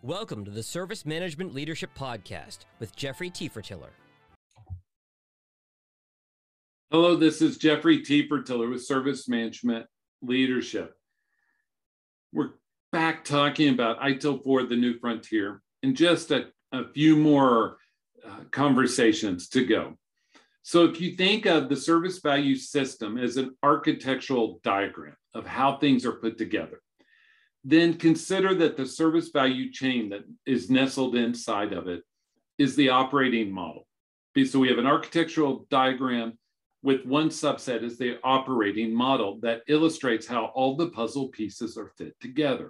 Welcome to the Service Management Leadership Podcast with Jeffrey Tiefertiller. Hello, this is Jeffrey Tiefertiller with Service Management Leadership. We're back talking about ITIL 4, the new frontier, and just a few more conversations to go. So if you think of the service value system as an architectural diagram of how things are put together, then consider that the service value chain that is nestled inside of it is the operating model. So we have an architectural diagram with one subset as the operating model that illustrates how all the puzzle pieces are fit together.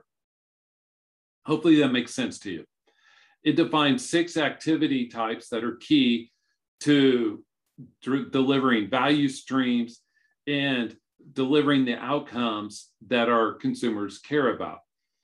Hopefully that makes sense to you. It defines 6 activity types that are key to delivering value streams and delivering the outcomes that our consumers care about.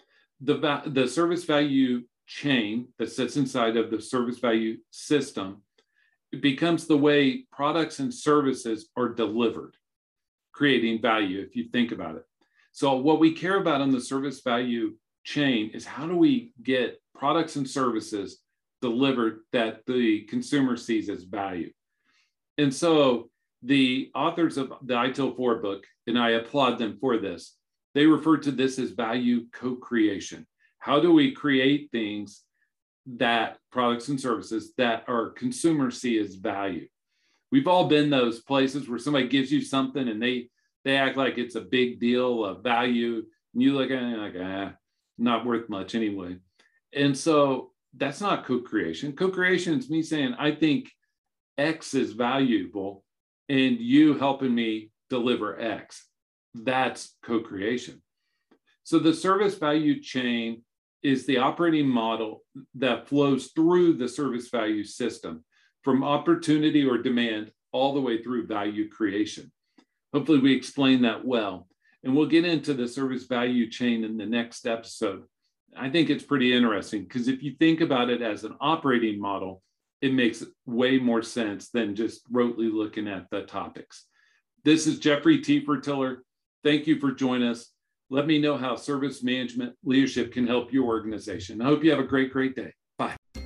The service value chain that sits inside of the service value system, it becomes the way products and services are delivered, creating value, if you think about it. So what we care about on the service value chain is how do we get products and services delivered that the consumer sees as value. And so the authors of the ITIL 4 book, and I applaud them for this, they refer to this as value co-creation. How do we create things that products and services that our consumers see as value? We've all been those places where somebody gives you something and they act like it's a big deal of value. And you look at it like, not worth much anyway. And so that's not co-creation. Co-creation is me saying, I think X is valuable and you helping me deliver X. That's co-creation. So the service value chain is the operating model that flows through the service value system from opportunity or demand all the way through value creation. Hopefully we explain that well. And we'll get into the service value chain in the next episode. I think it's pretty interesting because if you think about it as an operating model, it makes way more sense than just rotely looking at the topics. This is Jeffrey Tiefertiller. Thank you for joining us. Let me know how service management leadership can help your organization. I hope you have a great day. Bye.